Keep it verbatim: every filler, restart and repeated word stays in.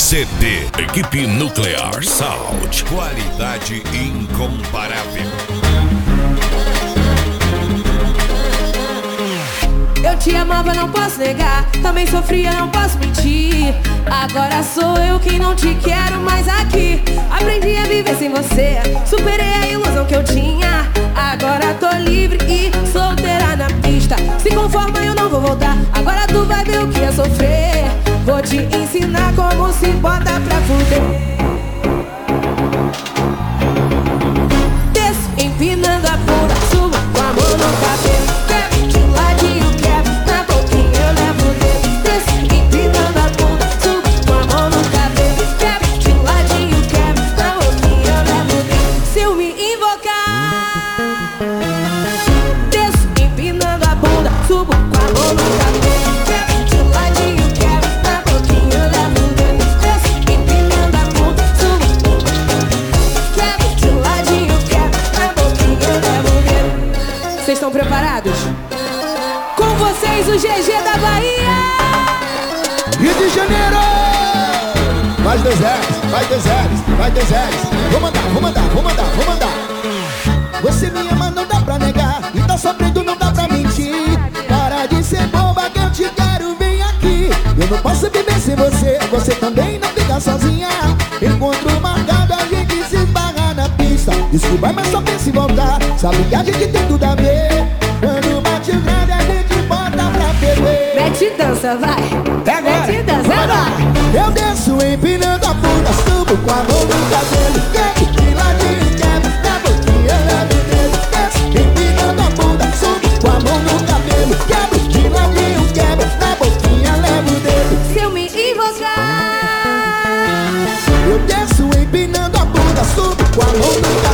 C D Equipe Nuclear Sound. Qualidade incomparável. Eu te amava, não posso negar. Também sofria, não posso mentir. Agora sou eu quem não te quero mais aqui. Aprendi a viver sem você, superei a ilusão que eu tinha. Agora tô livre e solteira na pista. Se conforma, eu não vou voltar. Agora tu vai ver o que é sofrer. Vou te ensinar como se bota pra fuder. Desço empinando a bunda, subo com a mão no cabelo. Quebro de ladinho, quebro, na boquinha eu levo o dedo. Desço empinando a bunda, subo com a mão no cabelo. Quebro de ladinho, quebro, na boquinha eu levo o dedo. Se eu me invocar, desço empinando a bunda, subo com a mão no cabelo. Quebro de ladinho, quebro, na boquinha eu levo o dedo. Desço empinando a bunda, subo, quebro de ladinho, quebro, na boquinha eu levo o dedo. Vocês estão preparados? Com vocês o G G da Bahia! Rio de Janeiro! Vai dois L's, vai dois L's, vai dois L's. Vou mandar, vou mandar, vou mandar, vou mandar. Você me ama, não dá pra negar. E tá sofrendo, não dá pra mentir. Para de ser boba que eu te quero, vem aqui. Eu não posso viver sem você, você também não fica sozinha. Encontro marcado, a gente se esbarra na pista. Desculpa, mas só pensa em voltar. Sabe que a gente tem tudo a ver. Quando bate o grande, a gente bota pra beber. Mete dança, vai! É agora. Mete dança, vai! Eu desço empinando a bunda, subo com a mão no cabelo. Quebro de ladinho, quebro, na boquinha eu levo o dedo. Desço empinando a bunda, subo com a mão no cabelo. Quebro de ladinho, quebro, na boquinha eu levo o dedo. Se eu me invocar, Eu desço empinando a bunda, subo com a mão no cabelo.